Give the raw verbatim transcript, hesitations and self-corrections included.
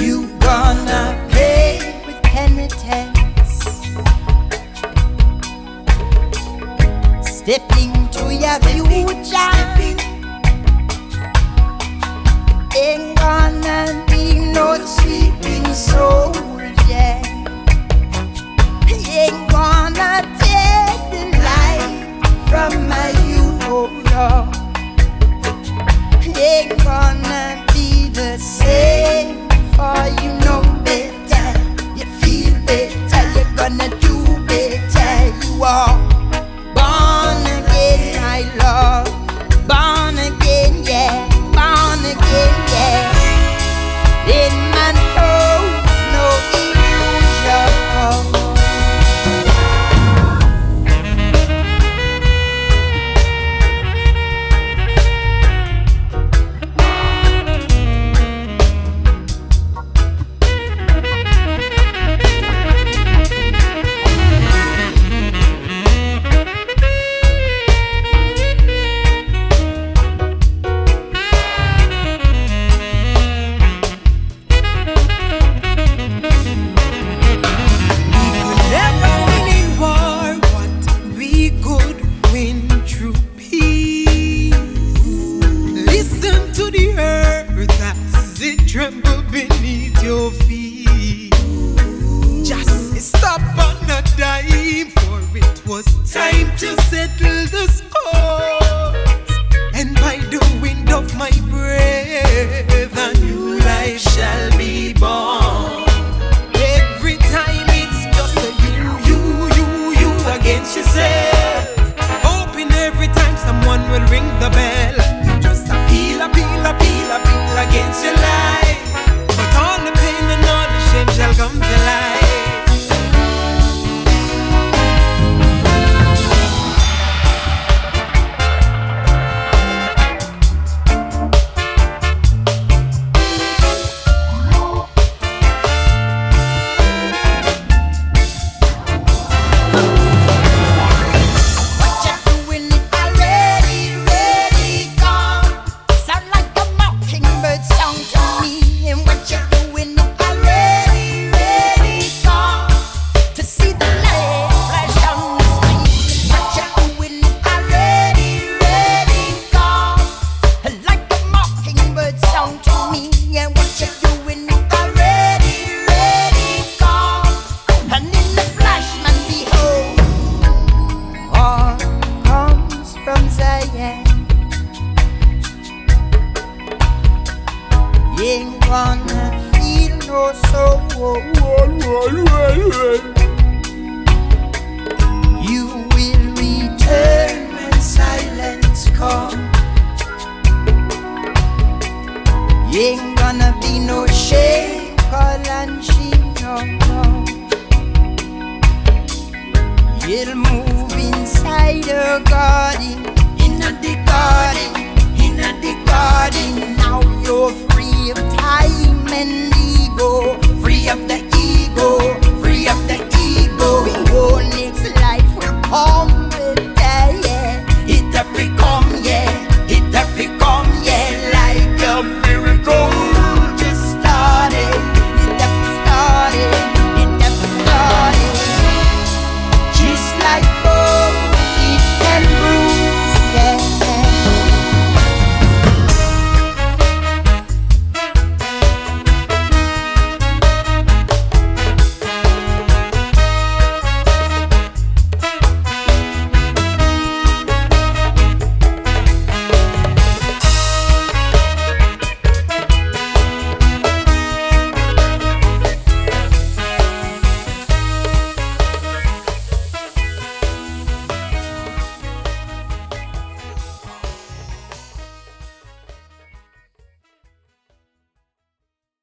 You gonna pay with penitence. Step into your future. Ain't gonna be no sleeping soul, yeah. Ain't gonna take the light from my you, oh Lord. Ain't gonna be the same, for you know better, you feel better, you're gonna do better. You are born again, my love, born again, yeah, born again, yeah. In my nose, no illusion. Tremble beneath your feet. Just stop on a dime, for it was time to settle the scores. And by the wind of my breath, a new life shall be born. Every time it's just a you, you, you, you against yourself. Hoping every time someone will ring the bell, you just appeal, appeal, appeal, appeal against your life. Shall come to life. Ain't gonna feel no soul. You will return when silence comes. Ain't gonna be no shake or lunching, no, no. You'll move inside the garden, in the garden, in the garden. Now you're